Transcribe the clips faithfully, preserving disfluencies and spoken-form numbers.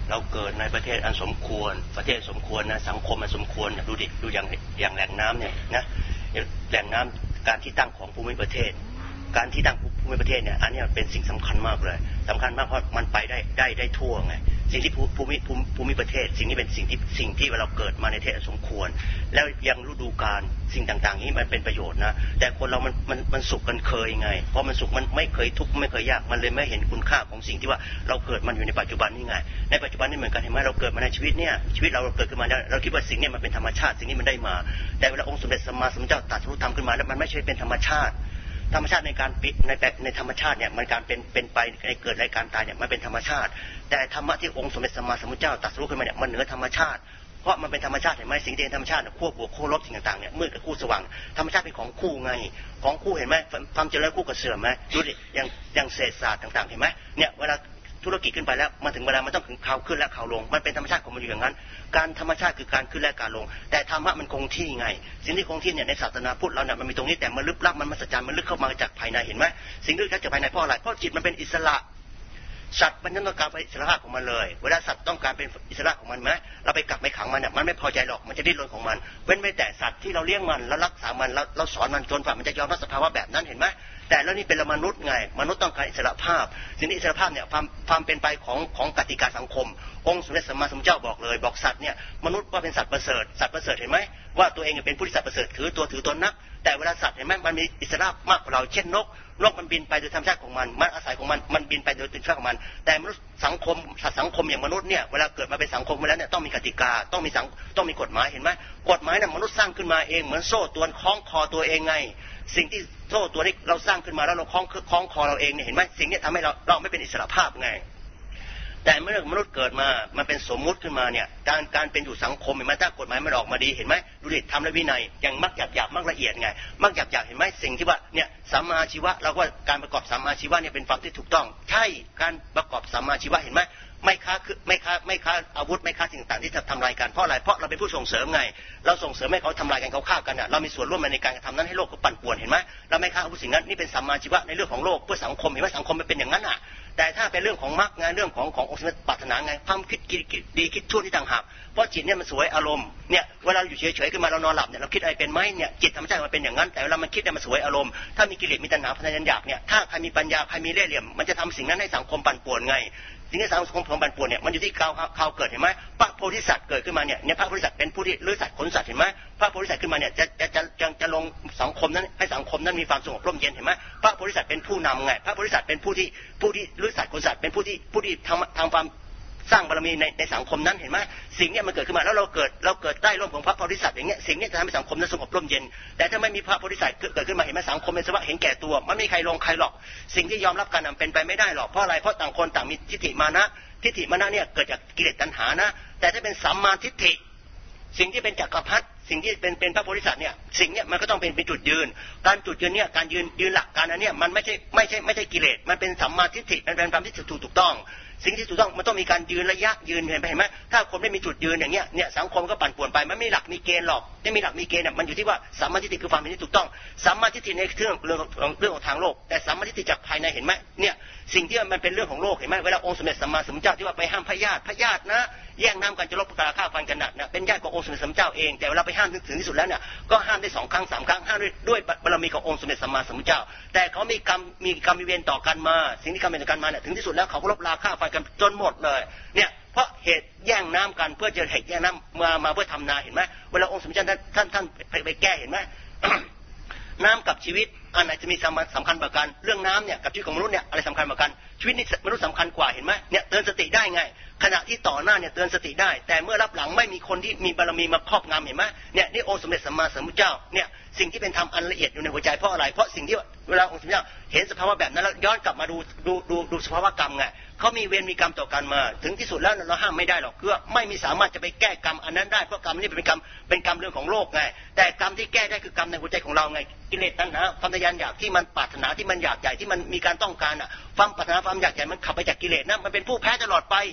เราเกิดในประเทศอันสมควรประเทศสมควรนะสังคมอันสมควรดูดิดูอย่างอย่างแหล่งน้ำเนี่ยนะแหล่งน้ำการที่ตั้งของภูมิประเทศการที่ตั้งภูมิประเทศเนี่ยอันนี้เป็นสิ่งสำคัญมากเลยสำคัญมากเพราะมันไปได้ได้ได้ทั่วไงสิ่งที่ภูมิภูมิภูมิประเทศสิ่งนี้เป็นสิ่งที่สิ่งที่เราเกิดมาในประเทศสมควรแล้วยังฤดูกาลสิ่งต่างๆนี้มันเป็นประโยชน์นะแต่คนเรามันมันมันสุขกันเคยไงเพราะมันสุขมันไม่เคยทุกข์ไม่เคยยากมันเลยไม่เห็นคุณค่าของสิ่งที่ว่าเราเกิดมันอยู่ในปัจจุบันนี่ไงในปัจจุบันนี่เหมือนกันเห็นไหมเราเกิดมาในชีวิตเนี่ยชีวิตเราเกิดขึ้นมาแล้วเราคิดว่าสิ่งนี้มันเป็นธรรมชาติสิ่งนี้มันได้มาแต่เวลาองค์สมเด็จสัมมาสัมพุทธเจ้าตรัสรู้ธรรมขึ้นมาแล้วมันไม่ใช่เป็นธรรมชาติธรรมชาติในการปิดในในธรรมชาติเนี่ยมันการเป็นเป็นไปในเกิดในการตายเนี่ยมันเป็นธรรมชาติแต่ธรรมะที่องค์สมเด็จสัมมาสัมพุทธเจ้าตรัสรู้ขึ้นมาเนี่ยมันเหนือธรรมชาติเพราะมันเป็นธรรมชาติเห็นไหมสิ่งที่เป็นธรรมชาติขั้วบวกขั้วลบสิ่งต่างๆเนี่ยมืดกับคู่สว่างธรรมชาติเป็นของคู่ไงของคู่เห็นไหมความเจริญคู่กับเสื่อมไหมดูดิอย่างอย่างเศษศาสตร์ต่างๆเห็นไหมเนี่ยเวลาธุรกิจขึ้นไปแล้วมาถึงเวลามันต้องถึงข่าวขึ้นและข่าวลงมันเป็นธรรมชาติของมันอยู่อย่างนั้นการธรรมชาติคือการขึ้นและการลงแต่ธรรมะมันคงที่ไงสิ่งที่คงที่เนี่ยในศาสนาพุทธเราเนี่ยมันมีตรงนี้แต่มันลึกลับมันมหัศจรรย์มันลึกเข้ามาจากภายในเห็นไหมสิ่งที่ลึกจากภายในเพราะอะไรเพราะจิตมันเป็นอิสระสัตว์มันต้องการเป็นอิสระของมันเลยเวลาสัตว์ต้องการเป็นอิสระของมันไหมเราไปกักไปขังมันเนี่ยมันไม่พอใจหรอกมันจะดิ้นรนของมันเว้นไว้แต่สัตว์ที่เราเลี้ยงมันแล้วรักษามันแล้วเราสอนมันจนฝ่ามันจะยอมรับสภาวะแบบนั้นเห็นไหมแต่แล้วนี่เป็นมนุษย์ไงมนุษย์ต้องการอิสระภาพสิ่งนี้อิสระภาพเนี่ยความความเป็นไปของของกติกาสังคมองค์สมเด็จสัมมาสัมพุทธเจ้าบอกเลยบอกสัตว์เนี่ยมนุษย์ว่าเป็นสัตว์ประเสริฐสัตว์ประเสริฐเห็นไหมว่าตัวเองเป็นผู้ที่สัตว์ประเสริฐถือตัวถือตนนักแต่เวลาสัตว์เห็นไหมมันมีอิสระมากกว่าเราเช่นนกนกมันบินไปโดยธรรมชาติของมันมันอาศัยของมันมันบินไปโดยธรรมชาติของมันแต่มนุษย์สังคมสัตว์สังคมอย่างมนุษย์เนี่ยเวลาเกิดมาเป็นสังคมมาแล้วเนี่ยต้องมีกติกาต้องมีสังต้องมีกฎหมายเห็นไหมกฎหมายเนี่ยมนุษย์สร้างขึ้นมาเองเหมือนโซ่ตรวนคล้องคอตัวเองไงสิ่งที่โซ่ตัวนี้เราสร้างขึ้นมาแล้วเราคล้องคล้องคอเราเองเนี่ยเห็นไหมสิ่งนี้ทำให้เราเราไม่เป็นอิสระภาพไงแต่เมื่อมนุษย์เกิดมามันเป็นสมมุติขึ้นมาเนี่ยการการเป็นอยู่สังคมเห็นไหมถ้ากฎหมายมันออกมาดีเห็นไหมดูดิธรรมและวินัยอย่างมักหยาบหยาบมักละเอียดไงมักหยาบหยาบเห็นไหมสิ่งที่ว่าเนี่ยสัมมาชีวะเราว่าการประกอบสัมมาชีวะเนี่ยเป็นความที่ถูกต้องใช่การประกอบสัมมาชีวะเห็นไหมไม่ค้าคือไม่ค้าไม่ค้าอาวุธไม่ค้าสิ่งต่างที่จะทำลายกันเพราะอะไรเพราะเราเป็นผู้ส่งเสริมไงเราส่งเสริมให้เขาทำลายกันเขาฆ่ากันอ่ะเรามีส่วนร่วมในการกระทำนั้นให้โลกเขาปั่นป่วนเห็นไหมเราไม่ค้าอาวุธสิ่งนั้นนี่เป็นสัมมาชีวะในเรื่องของโลกเพื่อสังคมเห็นไหมสังคมมันเป็นอย่างนั้นอ่ะแต่ถ้าเป็นเรื่องของมรรคงานเรื่องของขององค์สมเด็จปรารถนาไงความคิดดีคิดชั่วที่ต่างหากเพราะจิตเนี่ยมันสวยอารมณ์เนี่ยเวลาอยู่เฉยๆขึ้นมาเรานอนหลับเนี่ยเราคิดอะไรเป็นไหมเนี่ยจิตธรรมชาติมันเป็นอย่างนั้นแต่เวลามันคิดเนี่ยมันสวยอารมณ์ถ้ามีกิเลสมีตัณหาพยัญชนะอยากเนี่ยถ้าใครมีปัญญาใครมีเล่ห์เหลี่ยมมันจะทำสิ่งนั้นให้สังคมปั่นป่วนไงสิ่งที่สังคมปั่นป่วนเนี่ยมันอยู่ที่ข่าวข่าวเกิดเห็นไหมพระโพธิสัตว์เกิดขึ้นมาเนี่ยเนี่ยพระโพธิสัตว์เป็นผู้ที่เลื้อยสัตว์ขนสัตว์เห็นไหมพระโพธิสัตว์ขึ้นมาเนี่ยจะจะจะจะจะลงสังคมนั้นให้สังคมนั้นมีความสงบร่มเย็นเห็นไหมพระโพธิสัตว์เป็นผู้นำไงพระโพธิสัตว์เป็นผู้ที่ผู้ที่เลื้อยสัตว์ขนสัตว์เป็นผู้ที่ผู้ที่ทำทำความสร้างบารมีในในสังคมนั้นเห็นไหมสิ่งนี้มันเกิดขึ้นมาแล้วเราเกิดเราเกิดใต้ร่มของพระโพธิสัตว์อย่างเงี้ยสิ่งนี้จะทำให้สังคมนั้นสงบร่มเย็นแต่ถ้าไม่มีพระโพธิสัตว์เกิดขึ้นมาเห็นไหมสังคมเป็นสภาวะเห็นแก่ตัวมันไม่มีใครลงใครหรอกสิ่งที่ยอมรับกันนั้นเป็นไปไม่ได้หรอกเพราะอะไรเพราะต่างคนต่างมีทิฏฐิมานะทิฏฐิมานะเนี่ยเกิดจากกิเลสตัณหานะแต่ถ้าเป็นสัมมาทิฏฐิสิ่งที่เป็นจักรพรรดิสิ่งที่เป็นเป็นพระโพธิสัตว์เนี่ยสิ่งเนี้ยมันก็ต้องเป็นเป็นจุดยืนการจุดยืนเนี่ยการยืนยืนหลักการอันเนี้ยมันไม่ใช่ไม่ใช่ไม่ใช่กิเลสมันเป็นสัมมาทิฏฐิมันเป็นความที่ถูกถูกต้องสิ่งที่ถูกต้องมันต้องมีการยืนระยะยืนเห็นไหมเห็นไหมถ้าคนไม่มีจุดยืนอย่างเงี้ยเนี่ยสังคมก็ปั่นป่วนไปมันไม่หลักมีเกณฑ์หรอกไม่มีหลักมีเกณฑ์เนี่ยมันอยู่ที่ว่าสัมมาทิฏฐิคือความเป็นที่ถูกต้องสัมมาทิฏฐิในเรื่องเรื่องของเรื่องของทางโลกแต่สัมมาทิฏฐิจากภายในเห็นไหมเนี่ยสิ่งที่มันเป็นเรื่องของโลกเห็นไหมเวลาองค์สมเด็จสัมมาสัมพุทธเจ้าที่ว่าไปห้ามพยาธิพยาธินะแย่งน้ำกันจะลบกาฆ่าฟันกันนะเป็นญาติขององค์สมเด็จสัมมาสัมพุทธเจ้าเองแต่เวลาไปห้ามถึงที่สุดแล้วเนี่ยก็ห้ามได้สองครั้งสามครั้งห้ามด้วยด้วยบารมีขององค์สมเด็จสัมมาสัมพุทธเจ้าแต่เขามีกรรมมีกรรมมีเวรต่อกันมาสิ่งที่กรรมเป็นต่อกันมาเนี่ยถึงที่สุดแล้วเขาก็ลบราฆ่าฟันกันจนหมดเลยเนี่ยเพราะเหตุแย่งน้ำกันเพื่อจะเหตุแย่งน้ำมามาเพื่อทำนาเห็นไหมเวลาองค์สมเด็จท่านท่านท่านไปแก้เห็นไหม น้ำกับชีวิตอันไหนจะมีสำคัญกว่ากันเรื่องน้ำเนี่ยกับชีวิตของมนุษย์เนี่ยอะไรสำคัญกว่ากันชีวิตนี่มนุษย์สำคัญกว่าเห็นไหมเนี่ยเตือนสติได้ไงขณะที่ต่อหน้าเนี่ยเตือนสติได้แต่เมื่อรับหลังไม่มีคนที่มีบารมีมาครอบงำเห็นไหมเนี่ยนี่องค์สมเด็จสัมมาสัมพุทธเจ้าเนี่ยสิ่งที่เป็นธรรมอันละเอียดอยู่ในหัวใจเพราะอะไรเพราะสิ่งที่เวลาองค์สมเด็จเจ้าเห็นสภาวะแบบนั้นแล้วย้อนกลับมาดูดูดูดูสภาวะกรรมไงเขามีเวรมีกรรมต่อกันมาถึงที่สุดแล้วเราห้ามไม่ได้หรอกเพื่อไม่มีสามารถจะไปแก้กรรมอันนั้นได้เพราะกรรมนี่เป็นกรรมเป็นกรรมเรื่องของโลกไงแต่กรรมที่แก้ได้คือกรรมในหัวใจของเราไงกิเลสตัณหาความทะยานอยากที่มันปรารถนาที่มันอยากใหญ่ที่มันมีการต้องการอ่ะความปรารถนาความอยากใหญ่มันขับไปจากกิเลสนะมันเป็นผู้แพ้ตลอดไป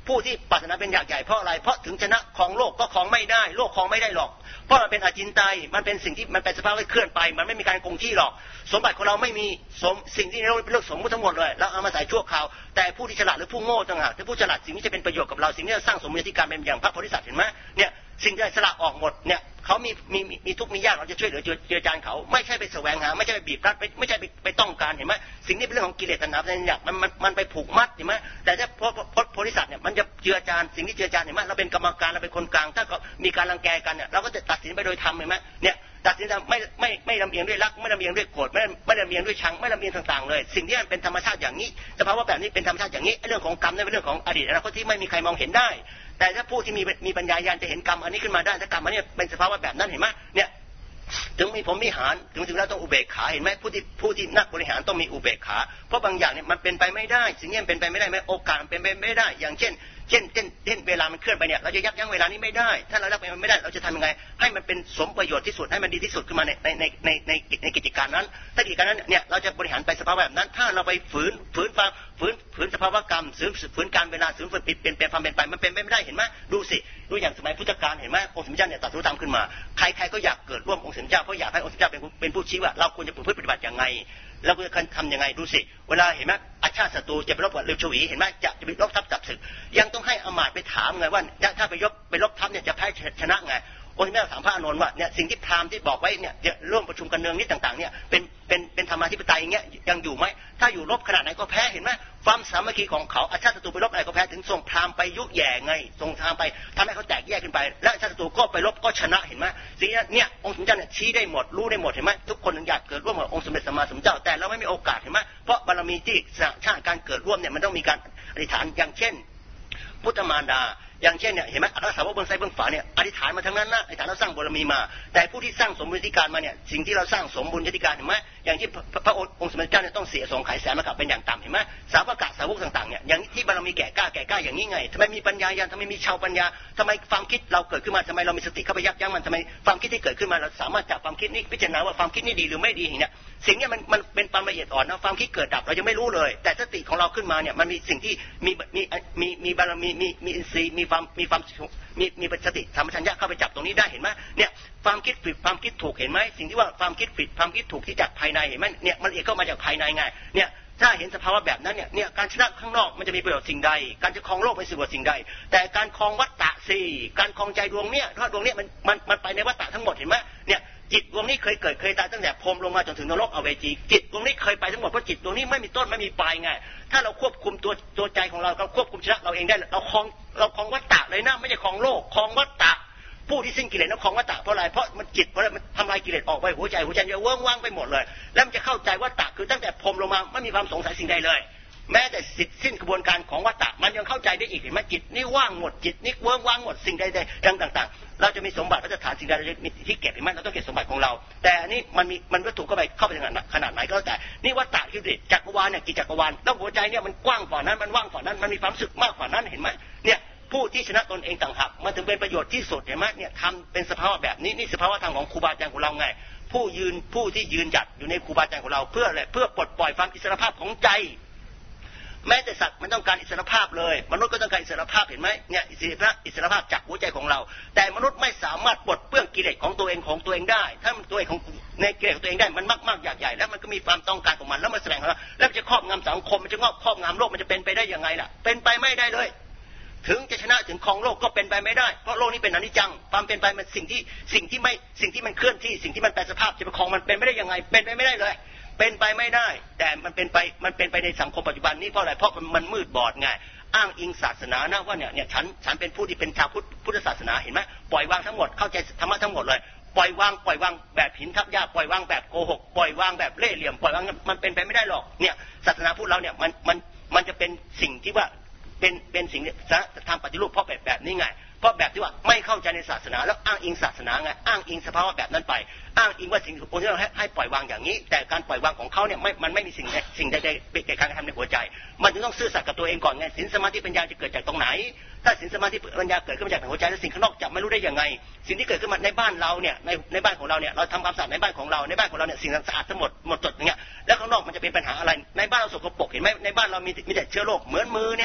ผู้ที่ปรารถนาเป็นอยากใหญ่เพราะอะไรเพราะถึงชนะครองโลกก็ครองไม่ได้โลกครองไม่ได้หรอกเพราะมันเป็นอจินไตยมันเป็นสิ่งที่มันเป็นสภาพที่เคลื่อนไปมันไม่มีการคงที่หรอกสมบัติของเราไม่มีสมสิ่งที่เราเป็นเรื่องสมมติทั้งหมดเลยแล้วเอามาใส่ชั่วคราวแต่ผู้ที่ฉลาดหรือผู้โง่ต่างหากถ้าผู้ฉลาดสิ่งที่จะเป็นประโยชน์กับเราสิ่งที่จะสร้างสมมติการเป็นอย่างพระโพธิสัตว์เห็นไหมเนี่ยสิ่งที่สละออกหมดเนี่ยเขามีมีมีทุกข์มียากเราจะช่วยเหลือเจือจานเขาไม่ใช่ไปแสวงหาไม่ใช่ไปบีบรัดไม่ใช่ไปไปต้องการเห็นไหมสิ่งนี้เป็นเรื่องของกิเลสตัณหาเป็นอย่างมันมันมันไปผูกมัดเห็นไหมแต่ถ้าโพธิสัตว์เนี่ยมันจะเจือจานสิ่งที่เจือจานเห็นไหมเราเป็นกรรมการเราเป็นคนกลางถ้าเขามีการรังแกกันเนี่ยเราก็จะตัดสินไปโดยธรรมเห็นไหมเนี่ยตัดสินไม่ไม่ไม่ลำเอียงด้วยรักไม่ลำเอียงด้วยโกรธไม่ไม่ลำเอียงด้วยชังไม่ลำเอียงต่างๆเลยสิ่งที่มันเป็นธรรมชาติอย่างนี้สภาวะแบบนี้เป็นธรรมชาติอย่างนี้เรื่องของกรรมนี่เป็นเรื่องของอดีตอนาคตที่ไม่มีใครมองเห็นได้แต่ถ้าผู้ที่มีมีปัญญาญาณจะเห็นกรรมอันนี้ขึ้นมาได้ถ้ากรรมอันนี้เป็นสภาวะแบบนั้นเห็นไหมเนี่ยถึงมีผมมีหารถึงถึงแล้วต้องอุเบกขาเห็นไหมผู้ที่ผู้ที่นักบริหารต้องมีอุเบกขาเพราะบางอย่างเนี่ยมันเป็นไปไม่ได้สิ่งนี้มันเป็นไปไม่ได้ไหมโอกาสมันเป็นไปไม่ได้อย่างเช่นเช่นเช่นเช่นเวลามันเคลื่อนไปเนี่ยเราจะยับยั้งเวลานี้ไม่ได้ถ้าเรายับยั้งไม่ได้เราจะทำยังไงให้มันเป็นสมประโยชน์ที่สุดให้มันดีที่สุดขึ้นมาในในในในในในกิจการนั้นถ้ากิจการนั้นเนี่ยเราจะบริหารไปสภาวะแบบนั้นถ้าเราไปฝืนฝืนฟังฝืนฝืนสภาวะกรรมฝืนฝืนการเวลาฝืนฝืนปิดเป็นเป็นความเป็นไปมันเป็นไปไม่ได้เห็นไหมดูสิดูอย่างสมัยพุทธกาลเห็นไหมองค์สมเด็จเจ้าเนี่ยตรัสรู้ธรรมขึ้นมาใครๆก็อยากเกิดร่วมองค์สมเด็จเจ้าเพราะอยากให้องค์สมเด็จเจ้าเป็นเป็นผู้ชี้ว่าเราควรจะประพฤติปฏิบัติยังไงเราจะทำยังไงดูสิเวลาเห็นไหมอาชาติศัตรูจะไปรบกับฤาษีชวีเห็นไหมจะจะไปรบทัพจับศึกยังต้องให้อมาตย์ไปถามไงว่าถ้าไปยกไปรบทัพเนี่ยจะแพ้ชนะไงองค์แม่ถามพระอานนท์ว่าเนี่ยสิ่งที่พราหมณ์ที่บอกไว้เนี่ยร่วมประชุมกันเนืองนี้ต่างๆเนี่ยเป็นเป็นเป็นธรรมาธิปไตยอย่างเงี้ยยังอยู่ไหมถ้าอยู่รบขนาดไหนก็แพ้เห็นไหมความสามัคคีของเขาอาชาติศัตรูไปรบอะไรก็แพ้ถึงส่งพราหมณ์ไปยุแย่ไงส่งพราหมณ์ไปทำให้เขาแตกแยกขึ้นไปและอาชาติศัตรูก็ไปรบก็ชนะเห็นไหมสิ่งนี้เนี่ยองค์สมเด็จเจ้าเนี่ยชี้ได้หมดรู้ได้หมดเห็นไหมทุกคนอยากเกิดร่วมกับองค์สมเด็จสัมมาสัมพุทธเจ้าแต่เราไม่มีโอกาสเห็นไหมเพราะบารมีที่ชาติการเกิดร่วมเนี่ยมันต้องมีการอธิษฐานอย่างเช่นพุทธมารดาอย่างเช่นเนี่ยเห็นไหมอัครสาวกเบื้องซ้ายเบื้องขวาเนี่ยอธิษฐานมาทั้งนั้นนะอธิษฐานเราสร้างบารมีมาแต่ผู้ที่สร้างสมบุญญาธิการมาเนี่ยสิ่งที่เราสร้างสมบุญญาธิการเห็นไหมอย่างที่พระองค์สมเด็จเจ้าเนี่ยต้องเสียสงไขแสนมกับเป็นอย่างต่ำเห็นไหมสาวกะสาวกต่างๆเนี่ยอย่างที่บารมีแก่กล้าแก่กล้าอย่างนี้ไงทำไมมีปัญญาญาณทำไมมีชาวปัญญาทำไมความคิดเราเกิดขึ้นมาทำไมเรามีสติเข้าไปยับยั้งมันทำไมความคิดที่เกิดขึ้นมาเราสามารถจับความคิดนี้พิจารณาว่าความคิดนี้ดีหรือไม่ดีเนี่ยสิ่งนี้มันมันเป็นความละเอียดอ่อนนะความคิดเกิดดับเรายังไม่รู้เลยแต่สติของเราขึ้นมาเนี่ยมันมีสิ่งที่มีมีมีมีบารมีมีมีอินทรีย์มีความมีความมีมีสติธรรมชัญญะเข้าไปจับตรงนี้ได้เห็นไหมเนี่ยความคิดผิดความคิดถูกเห็นไหมสิ่งที่ว่าความคิดผิดความคิดถูกที่จากภายในเห็นไหมเนี่ยมันละเอียดเข้ามาจากภายในไงเนี่ยถ้าเห็นสภาวะแบบนั้นเนี่ยเนี่ยการชนะข้างนอกมันจะมีประโยชน์สิ่งใดการจะครองโลกไม่สิ่งว่าสิ่งใดแต่การครองวัฏฏะสี่การครองใจดวงเนี่ยถ้าดวงเนี่ยมันมันมันไปในวัฏฏะทั้งหมดเห็นไหมเนี่ยจิตดวงนี้เคยเกิดเคยตายตั้งแต่พรหมลงมาจนถึงนรกอเวจีจิตดวงนี้เคยไปทั้งหมดเพราะจิตดวงนี้ไม่มีต้นไม่มีปลายไงถ้าเราควบคุมตัวตัวใจของเราเราควบคุมชนะเราเองได้เราครองเราครองวัฏฏะเลยนะไม่ใช่ครองโลกครองวัฏฏะผู้ที่สิ้นกิเลสนั้นครองวัฏฏะเพราะอะไรเพราะมันจิตเพราะมันทำลายกิเลสออกไปหัวใจหัวใจจะเวิ้งว่างไปหมดเลยแล้วมันจะเข้าใจวัฏฏะคือตั้งแต่พรหมลงมาไม่มีความสงสัยสิ่งใดเลยแม้แต่สิทธิ์สิ้นกระบวนการของวัฏฏะมันยังเข้าใจได้อีกเห็นไหมจิตนี่ว่างหมดจิตนี่เวิ้งว่างหมดสิ่งใดๆดังต่างๆเราจะมีสมบัติเราจะฐานสิ่งใดที่เก็บเห็นไหมเราต้องเก็บสมบัติของเราแต่นี่มันมีมันวัตถุเข้าไปเข้าไปขนาดไหนก็แล้วแต่นี่วัฏฏะคือจักรวาลเนี่ยกี่จักรวาลแล้วหัวใจเนี่ยมันกว้างกว่านั้นมันว่างกว่านั้นมันมีความสึกมากกว่านั้นเห็นไหมเนี่ยผู้ที่ชนะตนเองต่างหากมันถึงเป็นประโยชน์ที่สุดเห็นไหมเนี่ยทำเป็นสภาวะแบบนี้นี่สภาวะธรรมของครูบาอาจารย์ของเราไงผู้ยืนผู้ที่ยืนหยัดอยู่ในครูบาอาจารย์ของเราเพื่ออะไรเพื่อปลดปล่อยความอิสรภาพของใจแม้แต่สัตว์มันต้องการอิสรภาพเลยมนุษย์ก็ต้องการอิสรภาพเห็นไหมเนี่ยอิสรภาพอิสรภาพจากหัวใจของเราแต่มนุษย์ไม่สามารถปลดเปลื้องกิเลสของตัวเองของตัวเองได้ถ้ามันตัวเองของในกิเลสของตัวเองได้มันมากมากอยากใหญ่แล้วมันก็มีความต้องการของมันแล้วมันแสดงออกมาแล้วมันจะครอบงำสังคมมันจะครอบงำโลกมันจะเป็นไปได้ยังไงล่ะเป็นไปไม่ได้เลยถึงจะชนะถึงครองโลกก็เป็นไปไม่ได้เพราะโลกนี้เป็นอนิจจังความเป็นไปมันสิ่งที่สิ่งที่ไม่สิ่งที่มันเคลื่อนที่สิ่งที่มันแปรสภาพจะไปครองมันเป็นไม่ได้ยังไงเป็นไปไม่ได้เลยเป็นไปไม่ได้แต่มันเป็นไปมันเป็นไปในสังคมปัจจุบันนี้เพราะอะไรเพราะมันมืดบอดไงอ้างอิงศาสนานะว่าเนี่ยเนี่ยฉันฉันเป็นผู้ที่เป็นชาวพุทธพุทธศาสนาเห็นไหมปล่อยวางทั้งหมดเข้าใจธรรมะทั้งหมดเลยปล่อยวางปล่อยวางแบบหินทับหญ้าปล่อยวางแบบโกหกปล่อยวางแบบเล่ห์เหลี่ยมปล่อยวางมันเป็นไปไม่ได้หรอกเนี่ยศาสนาพุทธเราเนี่ยมันมันมันจะเป็นสิ่งที่ว่าเป็นเป็นสิ่งทำปฏิรูปเพราะแบบแบบนี้ไงเพราะแบบที่ว่าไม่เข้าใจในศาสนาแล้วอ้างอิงศาสนาไงอ้างอิงสภาวะแบบนั้นไปอ้างอิงว่าสิ่งที่เราให้ให้ปล่อยวางอย่างนี้แต่การปล่อยวางของเขาเนี่ยไม่มันไม่มีสิ่งสิ่งใดๆเป็นการกระทำในหัวใจมันจึงต้องซื่อสัตย์กับตัวเองก่อนไงศีลสมาธิปัญญาจะเกิดจากตรงไหนถ้าศีลสมาธิปัญญาเกิดขึ้นมาจากหัวใจแล้วสิ่งข้างนอกจะไม่รู้ได้ยังไงสิ่งที่เกิดขึ้นมาในบ้านเราเนี่ยในในบ้านของเราเนี่ยเราทำความสะอาดในบ้านของเราในบ้านของเราเนี่ยสิ่งสะอาดทั้งหมดหมดจดอย่างเงี้ยแล้วข้างนอกมันจะเป็นปัญหาอะไรในบ้านเราสกปรกเห็นไหมในบ้านเรามีมีแต่เชื้อโรคเหมือนมือเนี่ย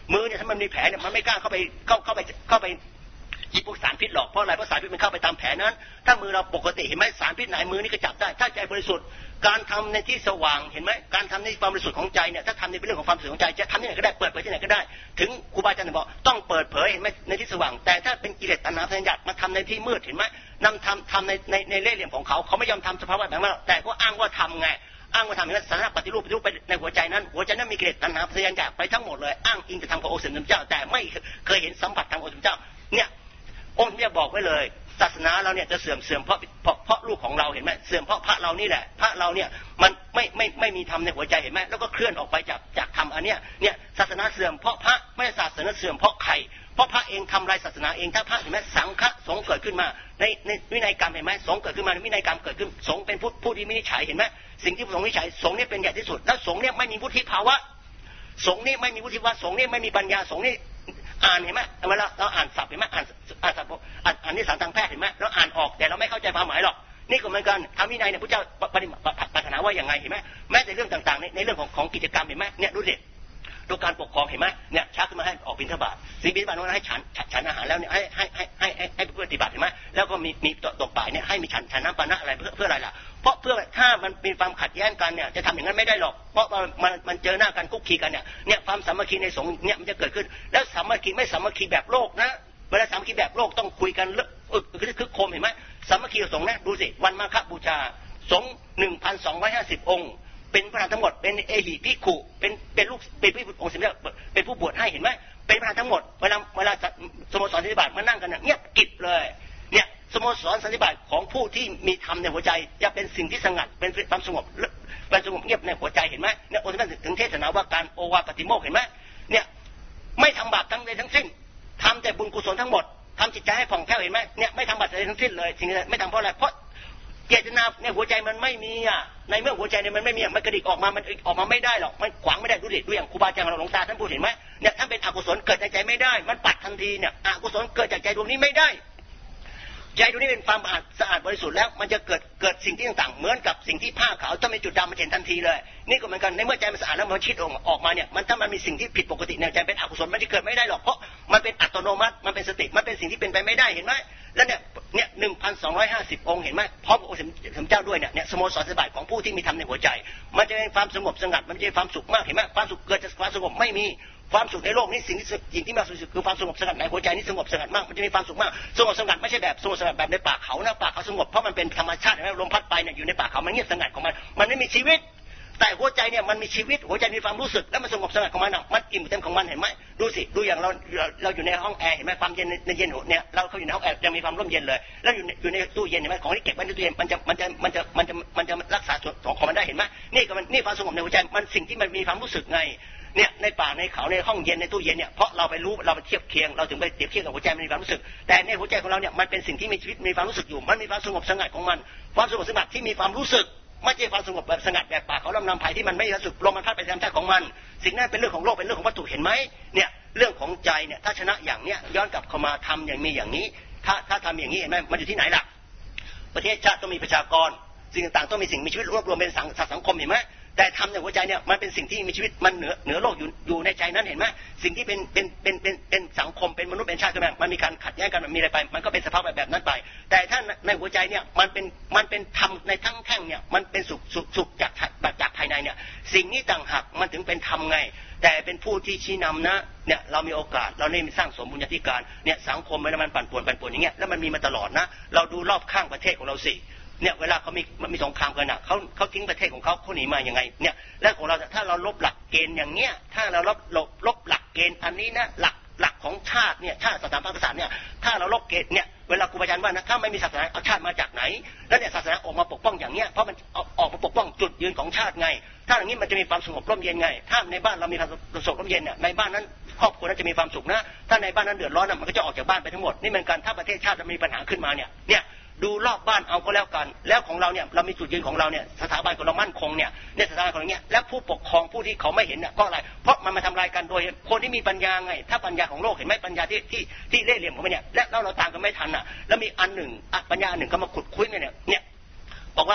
มือเนี่ยถ้ามันมีแผลเนี่ยมันไม่กล้าเข้าไปเข้าเข้าไปเข้าไปหยิบพวกสารพิษหรอกเพราะอะไรเพราะสารพิษมันเข้าไปตามแผลนั้นถ้ามือเราปกติเห็นไหมสารพิษไหนมือนี่ก็จับได้ถ้าใจบริสุทธิ์การทำในที่สว่างเห็นไหมการทำในความบริสุทธิ์ของใจเนี่ยถ้าทำในเรื่องของความบริสุทธิ์ของใจจะทำที่ไหนก็ได้เปิดเผยที่ไหนก็ได้ถึงครูบาอาจารย์บอกต้องเปิดเผยเห็นไหมในที่สว่างแต่ถ้าเป็นกิเลสตัณหาพยาบาทมาทำในที่มืดเห็นไหมนำทำทำในในในเล่ห์เหลี่ยมของเขาเขาไม่ยอมทำสภาวะแบบนั้นแต่ก็อ้างว่าทำไงอ้างว่าทำอย่างนั้นสารปฏิรูปปฏิรูปไปในหัวใจนั้นหัวใจนั้นมีกิเลสตัณหาพยาบาทไปทั้งหมดเลยอ้างอิงจะทำกับองค์สมเด็จเจ้าแต่ไม่เคยเห็นสัมผัสทางองค์สมเด็จเจ้าเนี่ยองค์เนี่ยบอกไว้เลยศาสนาเราเนี่ยจะเสื่อมเสื่อมเพราะเพราะเพราะลูกของเราเห็นไหมเสื่อมเพราะพระเรานี่แหละพระเราเนี่ยมันไม่ไม่ไม่มีธรรมในหัวใจเห็นไหมแล้วก็เคลื่อนออกไปจากจากธรรมอันเนี้ยเนี่ยศาสนาเสื่อมเพราะพระไม่ศาสนาเสื่อมเพราะใครเพราะพระเองทำลายศาสนาเองถ้าพระเห็นไหมสังฆสงฆ์เกิดขึ้นมาในในวินัยกรรมเห็นไหมสงฆ์เกิดขึ้นมาวินัยกรรมเกิดขึ้นสงฆ์เป็นผู้ผู้ที่วินิจฉัยเห็นไหมสิ่งที่สงฆ์วินิจฉัยสงฆ์เนี่ยเป็นใหญ่ที่สุดแล้วสงฆ์เนี่ยไม่มีวุฒิภาวะสงฆ์นี่ไม่มีวุฒิภาวะสงฆ์นี่ไม่มีปัญญาสงฆ์นี่อ่านเห็นไหมเวลาเราอ่านศัพท์เห็นไหมอ่านอ่านศัพท์อ่านอ่านนิสสันทางแพทย์เห็นไหมเราอ่านออกแต่เราไม่เข้าใจความหมายหรอกนี่ก็เหมือนกันทำวินัยเนี่ยพระเจ้าปฏิบัติปรารถนาว่าอย่างไงเห็นไหมแม้แต่เรื่องต่างๆในในเรื่องของของกิจกรรมเห็นไหมเนี่ยดูสิดูการปกครองเห็นไหมเนี่ยชักขึ้นมาให้ออกบิณฑบาตสิ่งบิณฑบาตนั้นให้ฉันฉันอาหารแล้วเนี่ยให้ให้ให้ให้ให้ให้ปฏิบัติเห็นไหมแล้วก็มีมีตกบ่ายเนี่ยให้มีฉันฉันน้ำปานะอะไรเพื่อเพื่ออะไรล่ะเพราะเพื่อถ้ามันมีความขัดแย้งกันเนี่ยจะทำอย่างนั้นไม่ได้หรอกเพราะมันมันมันเจอหน้ากันคุกคีกันเนี่ยเนี่ยความสามัคคีในสงฆ์เนี่ยมันจะเกิดขึ้นแล้วสามัคคีไม่สามัคคีแบบโลกนะเวลาสามัคคีแบบโลกต้องคุยกันอึกคือคือโคมเห็นไหมสามัคคีสงฆ์นะดูสิวันมาฆบูชาสงฆ์หนึ่งพันสองร้อยห้าสิบองค์เป็นพระทั้งหมดเป็นเอหิภิกขุเป็นเป็นลูกเป็นผู้องค์สมเด็จเป็นผู้บวชให้เห็นไหมเป็นพระทั้งหมดเวลาเวลาสโมสรสันติบาตมานั่งกันเงียบกิบเลยเนี่ยสโมสรสันติบาตของผู้ที่มีธรรมในหัวใจจะเป็นสิ่งที่สงัดเป็นความสงบเป็นสงบเงียบในหัวใจเห็นไหมเนี่ยองค์สมเด็จถึงเทศนาว่าการโอวาทปฏิโมกข์เห็นไหมเนี่ยไม่ทำบาปทั้งใดทั้งสิ้นทำแต่บุญกุศลทั้งหมดทำจิตใจให้ผ่องแผ้วเห็นไหมเนี่ยไม่ทำบาปใดทั้งสิ้นเลยสิ่งนี้ไม่ทำเพราะอะไรเพราะเจตนาในหัวใจมันไม่มีอ่ะในเมื่อหัวใจเนี่ยมันไม่มีมันกระดิกออกมามันออกมาไม่ได้หรอกมันขวางไม่ได้ดูดิดูอย่างครูบาอาจารย์เราหลวงตาท่านพูดเห็นไหมเนี่ยท่านเป็นอกุศลเกิดจากใจไม่ได้มันปัดทันทีเนี่ยอกุศลเกิดจากใจดวงนี้ไม่ได้ใจดวงนี้เป็นความสะอาดบริสุทธิ์แล้วมันจะเกิดเกิดสิ่งที่ต่างๆเหมือนกับสิ่งที่ผ้าขาวถ้ามีจุดดำมันเห็นทันทีเลยนี่ก็เหมือนกันในเมื่อใจมันสะอาดแล้วมันชิดออกออกมาเนี่ยมันถ้ามันมีสิ่งที่ผิดปกติในใจเป็นอกุศลมันจะเกิดไม่ได้หรอกเพราะมันเป็นอัตโนมัติมันเป็นสติมันเป็นสิ่งที่เป็นไปไม่ได้เห็นไหมแล้วเนี่ยเนี่ยหนึ่งพันสองร้อยห้าสิบองค์เห็นไหมพร้อมกับองค์สมเจ้าด้วยเนี่ยเนี่ยสโมสรสันติบาตของผู้ที่มีธรรมในหัวใจมันจะเป็นความสงบสงัดมันจะเป็นความสุขมากเห็นไหมความสุขเกิดจากความสงบไม่มีความสุขในโลกนี้สิ่งที่สิ่งที่มากสุดคือความสงบสงัดในหัวใจนี่สงบสงัดมากมันจะมีความสุขมากสงบสงัดไม่ใช่แบบสงบสงัดแบบในป่าเขานะป่าเขาสงบเพราะมันเป็นธรรมชาติเห็นไหมลมพัดไปเนี่ยอยู่ในป่าเขามันเงียบสงัดของมันมันไม่มีชีวิตแต่หัวใจเนี่ยมันมีชีวิตหัวใจมีความรู้สึกแล้วมันสงบสงัดของมันมันอิ่มเต็มของมันเห็นไหมดูสิดูอย่างเราเราอยู่ในห้องแอร์เห็นไหมความเย็นในเย็นเนี่ยเราเขาอยู่ในห้องแอร์ยังมีความร่มเย็นเลยแล้วอยู่อยู่ในตู้เย็นเห็นไหมของที่เก็บไว้ในตู้เย็นมันจะมันจะมันจะมันจะมันจะรักษาส่วนของมันได้เห็นไหมนี่ก็มันนี่ความสงบในหัวใจมันสิ่งที่มันมีความรู้สึกไงเนี่ยในป่าในเขาในห้องเย็นในตู้เย็นเนี่ยเพราะเราไปรู้เราไปเทียบเคียงเราถึงไปเทียบเคียงกับหัวใจมันมีความรู้สึกแต่ในหัวใจของเราเนี่ยมันเป็นสิ่งที่มีชีวิตมีความรู้สึกอยู่มันมีความสงบสงัดของมันความสงบสงัดที่มีความรู้สึกไม่ใช่ความสงบแบบสงัดแบบป่าเขาลำนำไผ่ที่มันไม่รู้สึกลมมันพัดไปตามท่าของมันสิ่งนั้นเป็นเรื่องของโลกเป็นเรื่องของวัตถุเห็นไหมเนี่ยเรื่องของใจเนี่ยถ้าชนะอย่างเนี้ยย้อนกลับเข้ามาทำอย่างมีอย่างนี้ถ้าถ้าทำอย่างนี้เห็นไหมมันอยู่ที่ไหนล่ะประเทศชาติต้องมีประชากรสิ่งต่างๆต้องมีสิ่งมีชีวิตรวบรวมเป็นสังสังคมเห็นไหมแต่ทำในหัวใจเนี่ยมันเป็นสิ่งที่มีชีวิตมันเหนือเหนือโลกอยู่อยู่ในใจนั้นเห็นไหมสิ่งที่เป็นเป็นเป็นเป็นเป็นสังคมเป็นมนุษย์เป็นชาติใช่ไหมมันมีการขัดแย้งกันมันมีอะไรไปมันก็เป็นสภาพแบบนั้นไปแต่ถ้าในหัวใจเนี่ยมันเป็นมันเป็นธรรมในทั้งแท่งเนี่ยมันเป็นสุขสุขสุขจากจากภายในเนี่ยสิ่งนี้ต่างหากมันถึงเป็นธรรมไงแต่เป็นผู้ที่ชี้นำนะเนี่ยเรามีโอกาสเราได้สร้างสมบุญญาธิการเนี่ยสังคมมันมันปั่นป่วนปั่นป่วนอย่างเงี้ยแล้วมันมีมาตลอดนะเราดูรอบข้างประเทศของเราสิเนี่ยเวลาเขามีมันมีสงครามกันอ่ะเขาเขาทิ้งประเทศของเขาเขาหนีมาอย่างไงเนี่ยและของเราถ้าเราลบหลักเกณฑ์อย่างเงี้ยถ้าเราลบลบลบหลักเกณฑ์อันนี้นะหลักหลักของชาติเนี่ยชาติศาสนาพระกษัตริย์เนี่ยถ้าเราลบเกณฑ์เนี่ยเวลาครูบาอาจารย์ว่านะถ้าไม่มีศาสนาเอาชาติมาจากไหนแล้วเนี่ยศาสนาออกมาปกป้องอย่างเงี้ยเพราะมันออกมาปกป้องจุดยืนของชาติไงถ้าอย่างนี้มันจะมีความสงบร่มเย็นไงถ้าในบ้านเรามีความสงบร่มเย็นเนี่ยในบ้านนั้นครอบครัวนั้นจะมีความสุขนะถ้าในบ้านนั้นเดือดร้อนมันก็จะออกจากบ้านไปทั้งหมดนี่เป็นการถ้าประเทศชาติจะมีปัญหาขึ้นมาเนี่ยเนี่ยดูรอบบ้านเอาก็แล้วกันแล้วของเราเนี่ยเรามีจุดยืนของเราเนี่ยสถาบันของเรามั่นคงเนี่ยเนี่ยสถาบันของเราเนี่ยและผู้ปกครองผู้ที่เขาไม่เห็นเนี่ยเพราะอะไรเพราะมันมาทำลายกันโดยคนที่มีปัญญาไงถ้าปัญญาของโลกเห็นไหมปัญญาที่ที่ที่เล่ห์เหลี่ยมของมันเนี่ยและเราเราตามกันไม่ทันอ่ะแล้วมีอันหนึ่งปัญญาอันหนึ่งก็มาขุดคุยเนี่ยเนี่ยบอกว่าค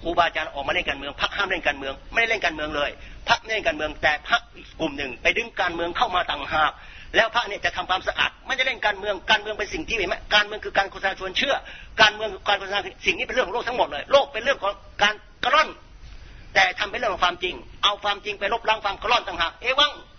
ครูบาอาจารย์ออกมาเล่นการเมืองพรรคห้ามเล่นการเมืองไม่ได้เล่นการเมืองเลยพรรคเล่นการเมืองแต่พรรคกลุ่มหนึ่งไปดึงการเมืองเข้ามาต่างหากแล้วพรรคเนี่ยจะทำความสะอาดไม่ได้เล่นการเมืองการเมืองเป็นสิ่งที่เห็นไหมการเมืองคือการโฆษณาชวนเชื่อการเมืองการโฆษณาสิ่งนี้เป็นเรื่องของโลกทั้งหมดเลยโลกเป็นเรื่องของการกระร่อนแต่ทำเป็นเรื่องของความจริงเอาความจริงไปลบล้างความกระร่อนต่างหากเอวัง